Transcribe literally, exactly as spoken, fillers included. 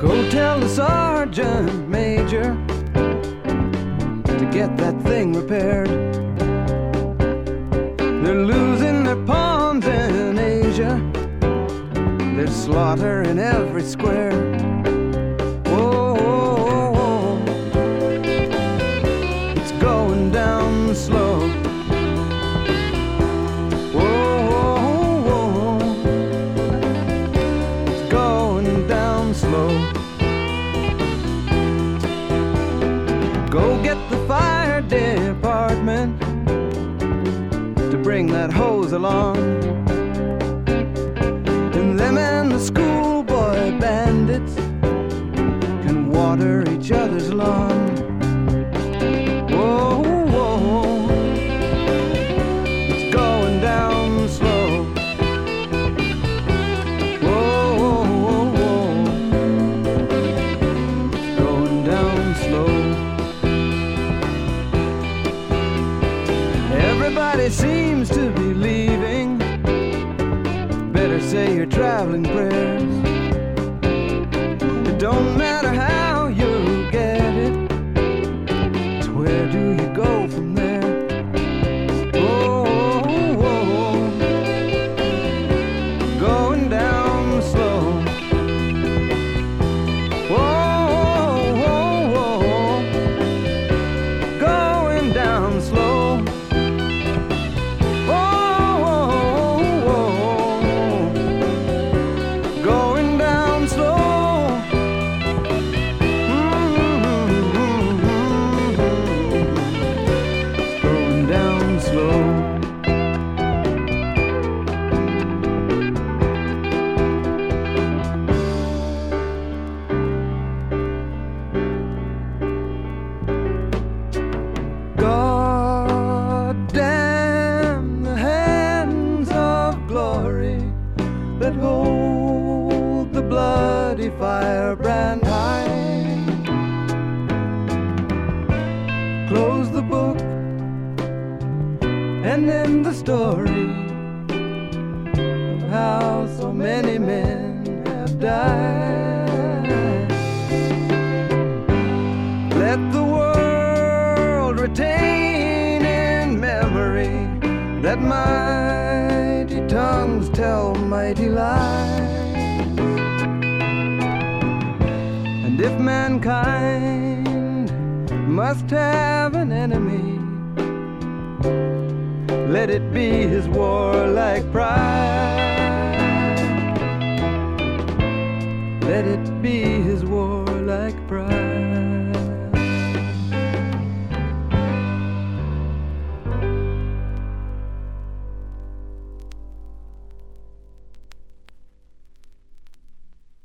Go tell the sergeant major to get that thing repaired. They're losing their pawns in Asia. There's slaughter in every square. Whoa, whoa, whoa. It's going down slow. Whoa, whoa, whoa. It's going down slow. Go get the fire department to bring that hose along. And them and the schoolboy bandits can water each other's lawn. Whoa, whoa, it's going down slow. Whoa, whoa, whoa, it's going down slow. Everybody seems to be leaving. Better say your traveling prayers. It don't matter how you get it. It's where do you go from there? Whoa, whoa, going down slow. Whoa, whoa, whoa, going down slow. That hold the bloody firebrand high. Close the book and end the story of how so many men have died. Let the world retain in memory that mighty tongues tell mighty lies. And if mankind must have an enemy, let it be his warlike pride. Let it be his war